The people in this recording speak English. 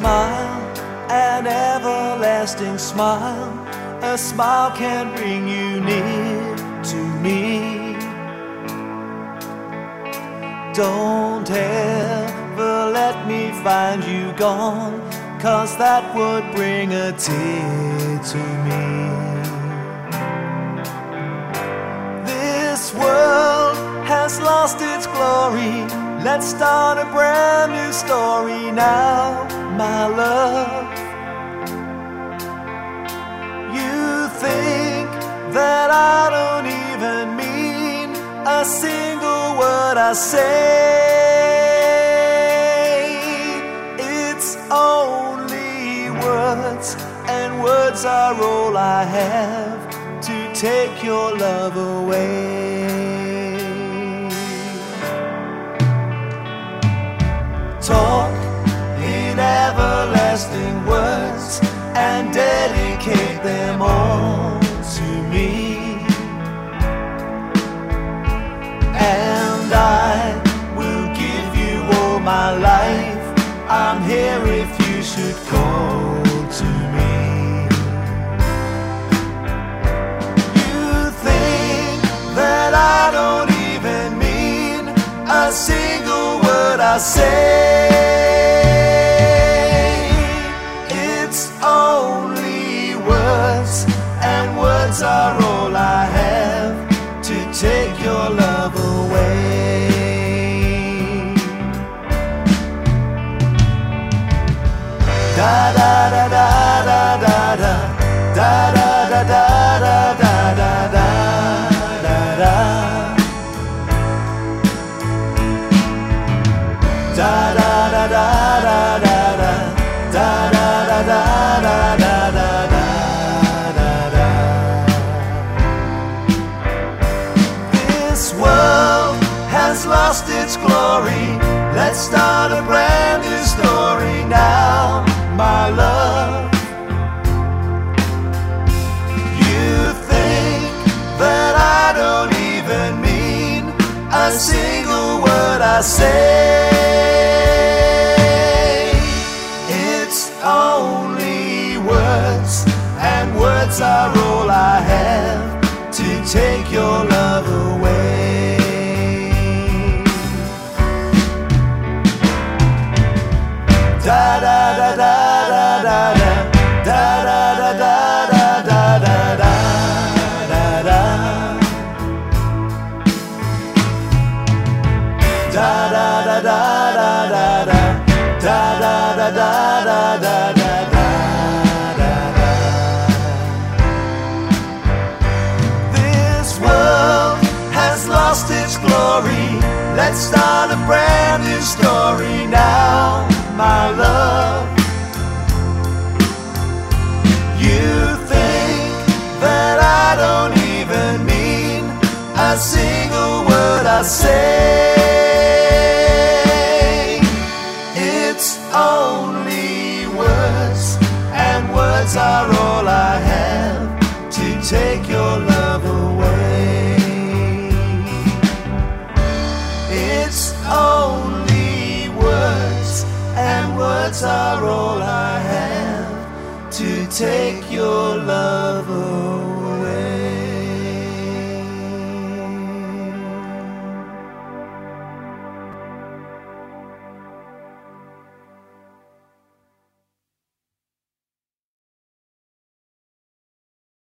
smile, an everlasting smile. A smile can bring you near to me. Don't ever let me find you gone, 'cause that would bring a tear to me. This world has lost its glory. Let's start a brand new story now, my love. You think that I don't even mean a single word I say. It's only words, and words are all I have to take your love away. Talk in everlasting words and dedicate them all to me, and I will give you all my life. I'm here if you should call to me. You think that I don't even mean a single word I say. It's only words, and words are all I have to take your love away. Da da da da da da da da da da da da da da da da. Da da da da da da da da da da da da da da da. This world has lost its glory. Let's start a brand new story now, my love. You think that I don't even mean a single word I say. It's only words, and words are all I have to take your love away. Da da da da da da da da da da da da da da da. Da da da da da da da da da da da da da da. This world has lost its glory. Let's start a brand new story now, my love. You think that I don't even mean a single word I say. It's only words, and words are all I have to take your love away. It's only words, and words are all I have to take your love away.